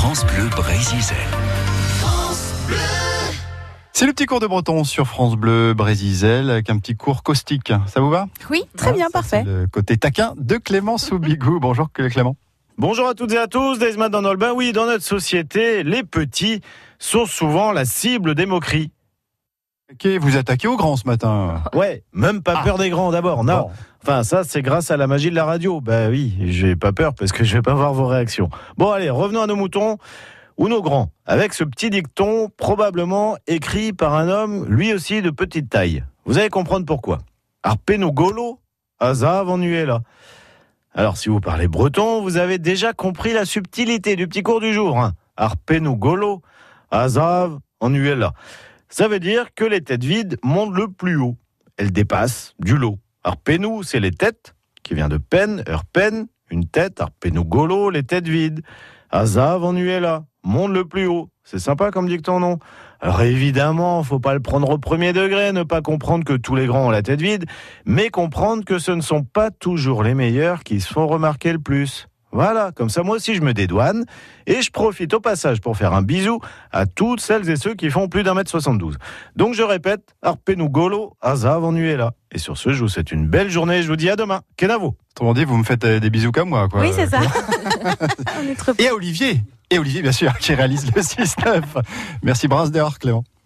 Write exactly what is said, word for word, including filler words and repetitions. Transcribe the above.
France Bleu Brésil. C'est le petit cours de breton sur France Bleu Brésil avec un petit cours caustique. Ça vous va ? Oui, très ah, bien, ça, parfait. C'est le côté taquin de Clément Soubigou. Bonjour Clément. Bonjour à toutes et à tous, Desmat dans Nolben. Oui, dans notre société, les petits sont souvent la cible des moqueries. Ok, vous attaquez aux grands ce matin. Ouais, même pas ah. peur des grands d'abord, non. Bon. Enfin, ça, c'est grâce à la magie de la radio. Ben oui, j'ai pas peur parce que je vais pas voir vos réactions. Bon, allez, revenons à nos moutons ou nos grands, avec ce petit dicton probablement écrit par un homme, lui aussi de petite taille. Vous allez comprendre pourquoi. Arpenu golo, azav ennuela. Alors, si vous parlez breton, vous avez déjà compris la subtilité du petit cours du jour. Hein. Arpenu golo, azav ennuela. Ça veut dire que les têtes vides montent le plus haut. Elles dépassent du lot. Arpenu, c'est les têtes, qui vient de peine, heurpen, une tête, arpenu golo, les têtes vides. Azav ennuela, monte le plus haut. C'est sympa comme dicton, non ? Alors évidemment, faut pas le prendre au premier degré, ne pas comprendre que tous les grands ont la tête vide, mais comprendre que ce ne sont pas toujours les meilleurs qui se font remarquer le plus. Voilà, comme ça moi aussi je me dédouane, et je profite au passage pour faire un bisou à toutes celles et ceux qui font plus d'un mètre soixante-douze. Donc je répète, arpenu golo, azav ennuela. Et sur ce, je vous souhaite une belle journée, je vous dis à demain. Kenavo. Autrement dit, vous me faites des bisous comme moi, quoi. Oui, c'est ça. On est trop... Et à Olivier, et Olivier bien sûr, qui réalise le six neuf. Merci Brasdehors, Clément.